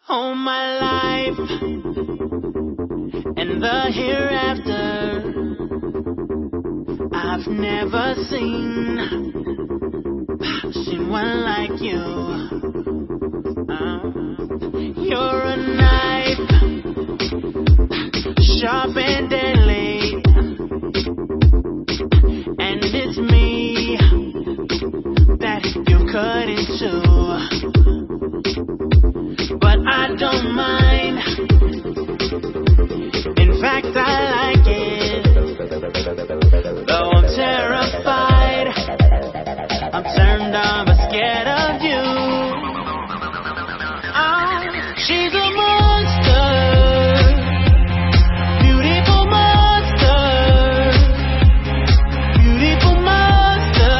All my life and the hereafter, I've never seen one like you. You're a knife, sharp and deadly, and it's me that you cut into. But I don't mind. In fact, I like it. Though I'm terrified, I'm turned on but scared of you. She's a monster, beautiful monster, beautiful monster.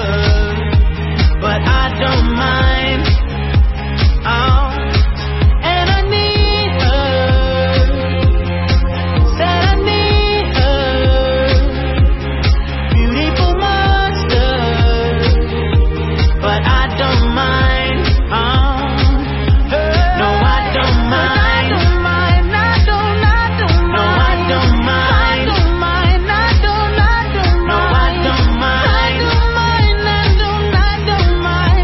But I don't mind. And I need her. Said I need her. Beautiful monster. But I don't mind. No, I don't mind. I don't mind. I don't mind. No, I don't mind. I don't mind. I don't mind. No, I don't mind. I don't mind. I don't mind.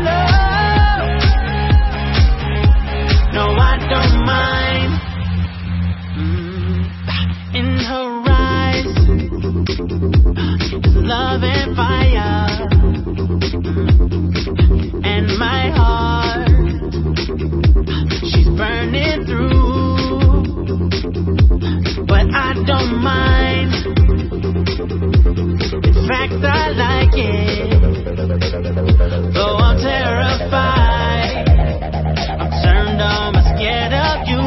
No, I don't mind. In her eyes, love and fire, and my heart, she's burning through. But I don't mind. In fact, I like it. Though I'm terrified, I'm turned on but scared of you.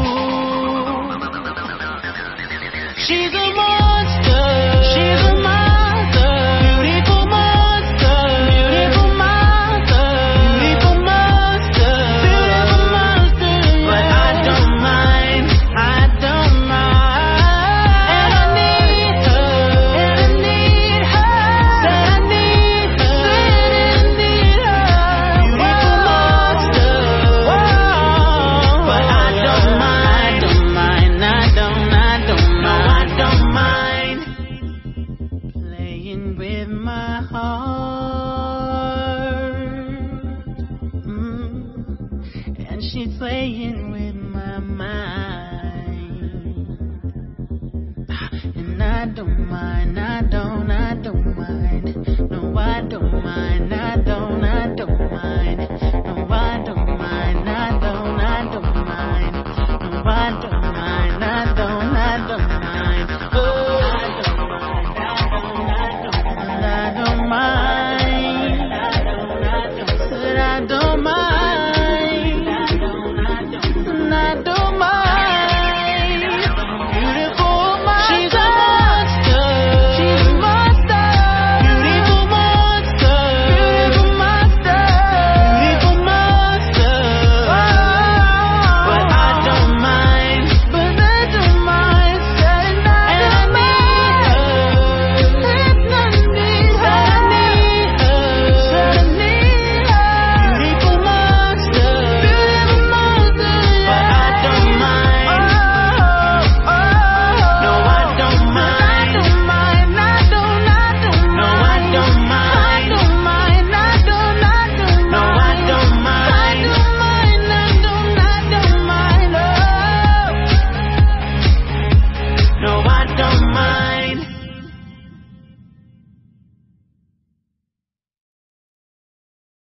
She's a monster. She's a monster. Beautiful monster. Beautiful monster. Beautiful monster. Beautiful monster. But I don't mind. I don't mind. And I need her. And I need her. Said I need her. Said I need her. Beautiful monster. But I don't mind. I don't mind. I don't. No, I don't mind. Playing with my heart. And she's playing with my mind. And I don't mind. I don't mind. No, I don't mind. I don't.